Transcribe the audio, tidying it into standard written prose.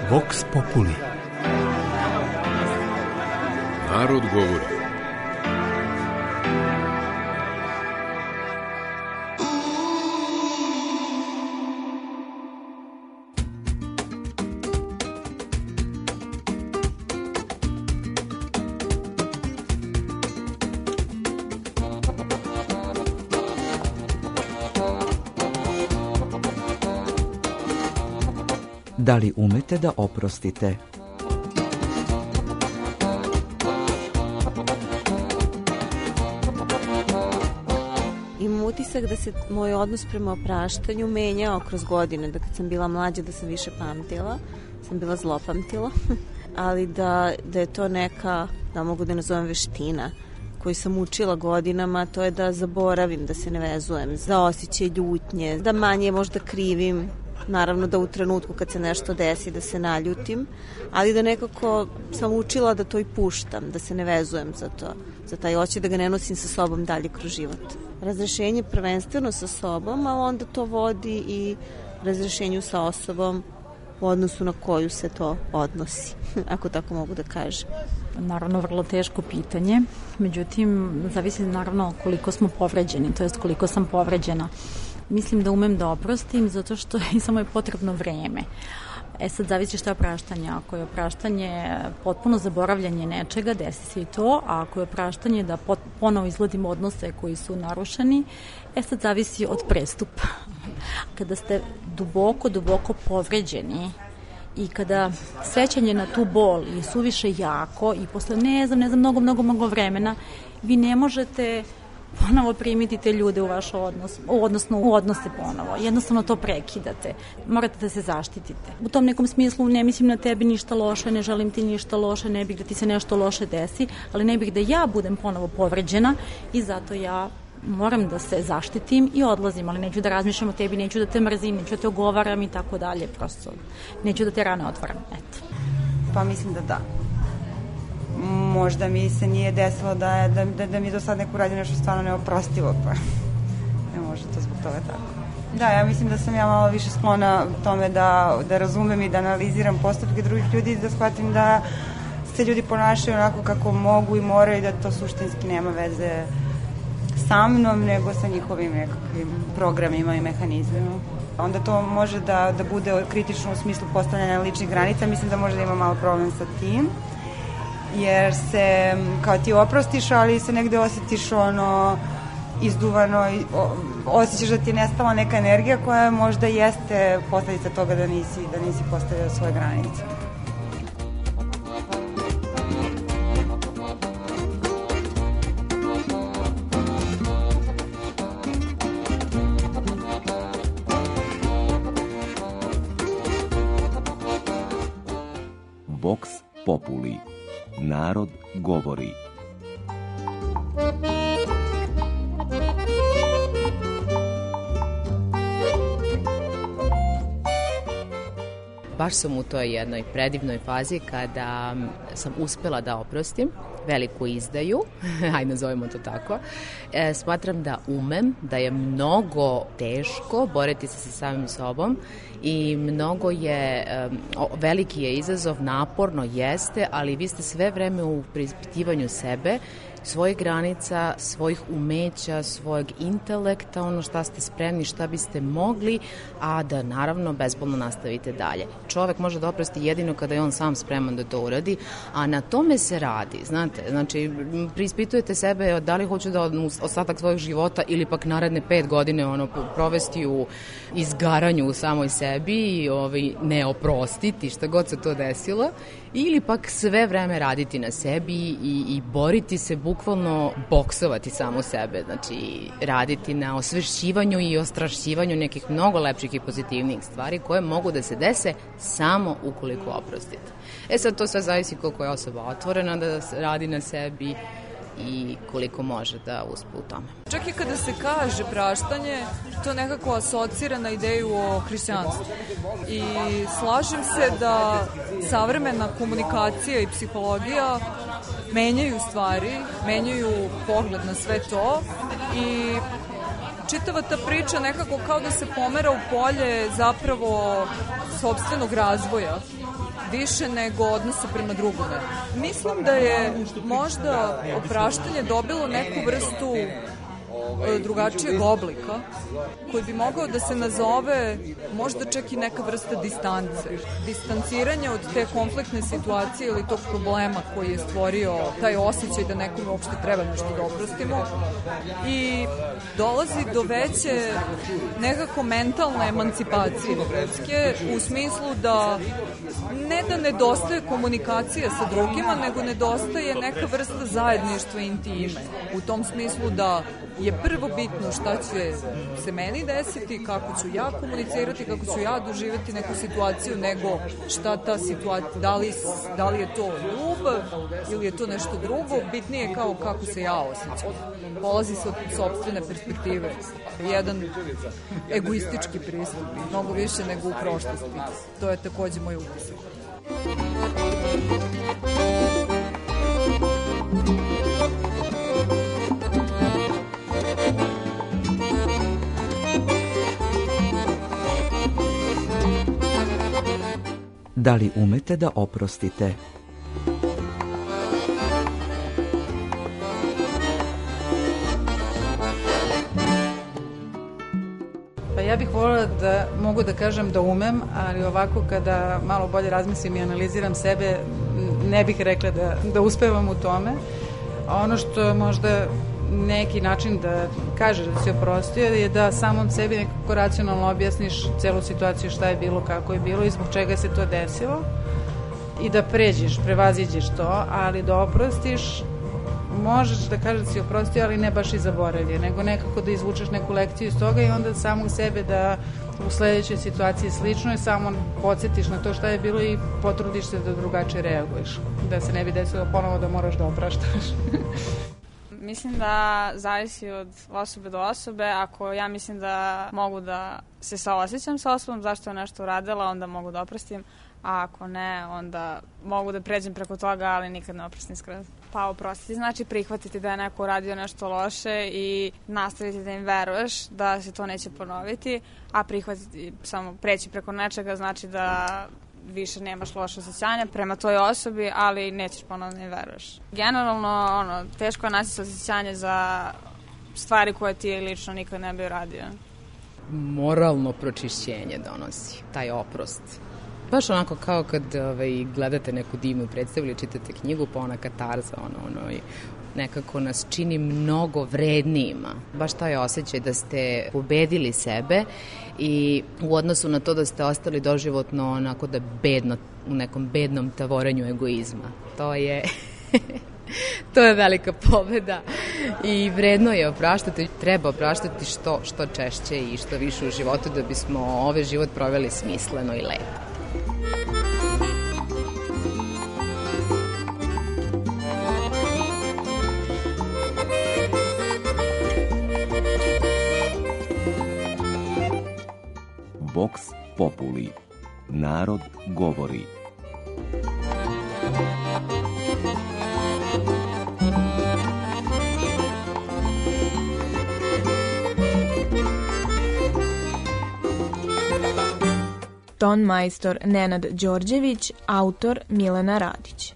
Vox Populi. Narod govori. Da li umete da oprostite? Imam utisak da se moj odnos prema opraštanju menjao kroz godine, da kad sam bila mlađa da sam više pamtila, sam bila zlopamtila, ali da je to neka, da mogu da nazovem veština, koju sam učila godinama, to je da zaboravim, da se ne vezujem za osjećaj ljutnje, da manje možda krivim, naravno da u trenutku kad se nešto desi da se naljutim, ali da nekako sam učila da to i puštam, da se ne vezujem za to, za taj osjećaj, da ga ne nosim sa sobom dalje kroz život. Razrešenje prvenstveno sa sobom, ali onda to vodi i razrešenju sa osobom u odnosu na koju se to odnosi, ako tako mogu da kažem. Naravno, vrlo teško pitanje, međutim, zavisi naravno koliko smo povređeni, to jest koliko sam povređena. Mislim da umem da oprostim zato što i samo je potrebno vreme. Sad zavisi šta je opraštanje. Ako je opraštanje potpuno zaboravljanje nečega, desi se i to, a ako je opraštanje da ponovo izgledimo odnose koji su narušeni, sad zavisi od prestupa. Kada ste duboko povređeni i kada sećanje na tu bol je suviše jako i posle ne znam, mnogo vremena, vi ne možete ponovo primiti te ljude u vaš odnos, odnosno u odnose ponovo. Jednostavno to prekidate. Morate da se zaštitite. U tom nekom smislu ne mislim na tebi ništa loše, ne želim ti ništa loše, ne bih da ti se nešto loše desi, ali ne bih da ja budem ponovo povređena i zato ja moram da se zaštitim i odlazim, ali neću da razmišljam o tebi, neću da te mrzim, neću da te ogovaram i tako dalje, prosto neću da te rane otvaram, eto. Pa mislim da da. Možda mi se nije desilo da mi je do sad neko uradio nešto stvarno neoprostivo, pa ne može to zbog toga tako. Da, ja mislim da sam ja malo više sklona tome da razumem i da analiziram postupke drugih ljudi i da shvatim da se ljudi ponašaju onako kako mogu i moraju, da to suštinski nema veze sa mnom, nego sa njihovim nekakvim programima i mehanizmima. Onda to može da bude kritično u smislu postavljanja ličnih granica. Mislim da može da ima malo problem sa tim, jer se kao ti oprostiš, ali se negde osjetiš izduvano, osjećaš da ti je nestala neka energija koja možda jeste posledica toga da nisi postavio svoje granice. Vox Populi. Narod govori. Baš sam u toj jednoj predivnoj fazi kada sam uspela da oprostim veliku izdaju, ajde nazovemo to tako. Smatram da umem, da je mnogo teško boriti se sa samim sobom i mnogo je, veliki je izazov, naporno jeste, ali vi ste sve vreme u preispitivanju sebe, svojih granica, svojih umeća, svojeg intelekta, ono šta ste spremni, šta biste mogli, a da naravno bezbolno nastavite dalje. Čovek može da oprosti jedino kada je on sam spreman da to uradi, a na tome se radi, znate, znači preispitujete sebe da li hoću da ostatak svojeg života ili pak naredne 5 godine provesti u izgaranju u samoj sebi i ne oprostiti šta god se to desilo, ili pak sve vreme raditi na sebi i boriti se, bukvalno boksovati samo sebe, znači raditi na osvešćivanju i ostrašćivanju nekih mnogo lepših i pozitivnijih stvari koje mogu da se dese samo ukoliko oprostite. Sad to sve zavisi koliko je osoba otvorena da radi na sebi i koliko može da uspe u tome. Čak i kada se kaže praštanje, to nekako asocira na ideju o hrišćanstvu. I slažem se da savremena komunikacija i psihologija menjaju stvari, menjaju pogled na sve to i čitava ta priča nekako kao da se pomera u polje zapravo sopstvenog razvoja više nego odnosa prema drugome. Mislim da je možda opraštanje dobilo neku vrstu drugačijeg oblika koji bi mogao da se nazove možda čak i neka vrsta distance. Distanciranje od te konfliktne situacije ili tog problema koji je stvorio taj osjećaj da nekome uopšte treba nešto da oprostimo i dolazi do veće nekako mentalne emancipacije ljudske u smislu da ne da nedostaje komunikacija sa drugima, nego nedostaje neka vrsta zajedništva i intime. U tom smislu da je prvo bitno šta će se meni desiti, kako ću ja komunicirati, kako ću ja doživjeti neku situaciju, nego šta ta situacija, da li je to ljubav ili je to nešto drugo, bitnije je kao kako se ja osjećam. Polazi se od sopstvene perspektive. Jedan egoistički pristup, mnogo više nego u prošlosti. To je takođe moj utisak. Da li umete da oprostite? Pa ja bih voljela da mogu da kažem da umem, ali ovako kada malo bolje razmislim i analiziram sebe, ne bih rekla da uspevam u tome. A ono što možda neki način da kažeš da si oprostio je da samom sebi nekako racionalno objasniš celu situaciju, šta je bilo, kako je bilo i zbog čega se to desilo i da prevaziđeš to, ali da oprostiš možeš da kažeš da si oprostio, ali ne baš i zaboravio, nego nekako da izvučeš neku lekciju iz toga i onda samog sebe da u sledećoj situaciji slično i samo podsjetiš na to šta je bilo i potrudiš se da drugačije reaguješ, da se ne bi desilo ponovo da moraš da opraštaš. Mislim da zavisi od osobe do osobe. Ako ja mislim da mogu da se saosećam sa osobom zašto je nešto uradila, onda mogu da oprostim, a ako ne, onda mogu da pređem preko toga, ali nikad ne oprostim skroz. Pa oprostiti znači prihvatiti da je neko uradio nešto loše i nastaviti da im veruješ da se to neće ponoviti, a prihvatiti, samo preći preko nečega znači da više nemaš loše osjećanja prema toj osobi, ali nećeš ponovno ne veruješ. Generalno, teško je naći osjećanje za stvari koje ti lično nikad ne bi uradio. Moralno pročišćenje donosi, taj oprost. Baš onako kao kad gledate neku divnu predstavu ili čitate knjigu, pa ona katarza, i nekako nas čini mnogo vrednijima. Baš taj osjećaj da ste pobedili sebe i u odnosu na to da ste ostali doživotno onako da bedno, u nekom bednom tavorenju egoizma. To je velika pobeda i vredno je opraštati. Treba opraštati što češće i što više u životu da bismo ovaj život proveli smisleno i lepo. Vox Populi. Narod govori. Ton majstor Nenad Đorđević, autor Milena Radić.